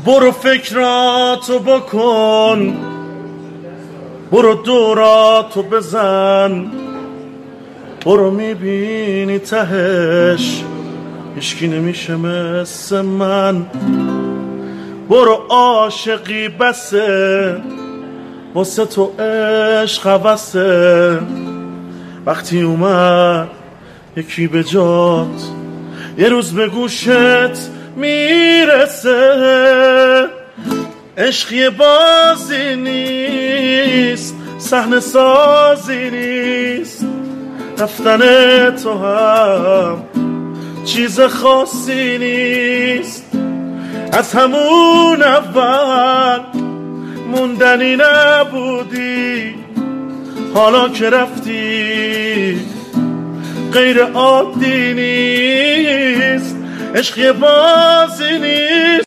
برو فکراتو بکن، برو دوراتو بزن، برو میبینی تهش هیچکی نمیشه مثل من. برو عاشقی بسه، واسه تو عشق هوسه، وقتی اومد یکی به جات یه روز به گوشت میرسه. عشقی بازی نیست، صحنه سازی نیست، رفتن تو هم چیز خاصی نیست. از همون اول موندنی نبودی، حالا که رفتی غیر عادی نیست. عشقی بازی نیست.